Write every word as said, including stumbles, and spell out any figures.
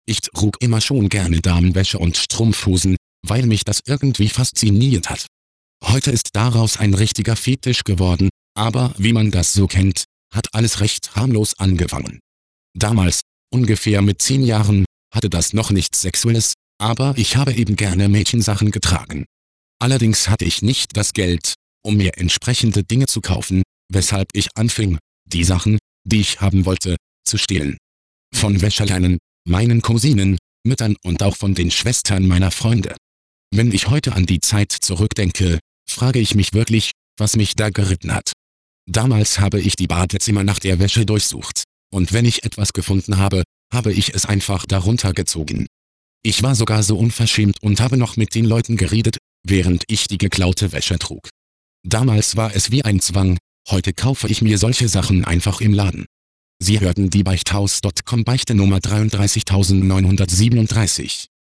Ich trug immer schon gerne Damenwäsche und Strumpfhosen, weil mich das irgendwie fasziniert hat. Heute ist daraus ein richtiger Fetisch geworden, aber wie man das so kennt, hat alles recht harmlos angefangen. Damals, ungefähr mit zehn Jahren, hatte das noch nichts Sexuelles, aber ich habe eben gerne Mädchensachen getragen. Allerdings hatte ich nicht das Geld, um mir entsprechende Dinge zu kaufen, weshalb ich anfing, die Sachen, die ich haben wollte, zu stehlen. Von Wäscheleinen, meinen Cousinen, Müttern und auch von den Schwestern meiner Freunde. Wenn ich heute an die Zeit zurückdenke, frage ich mich wirklich, was mich da geritten hat. Damals habe ich die Badezimmer nach der Wäsche durchsucht, und wenn ich etwas gefunden habe, habe ich es einfach darunter gezogen. Ich war sogar so unverschämt und habe noch mit den Leuten geredet, während ich die geklaute Wäsche trug. Damals war es wie ein Zwang, heute kaufe ich mir solche Sachen einfach im Laden. Sie hörten die Beichthaus Punkt com Beichte Nummer dreiunddreißigtausendneunhundertsiebenunddreißig.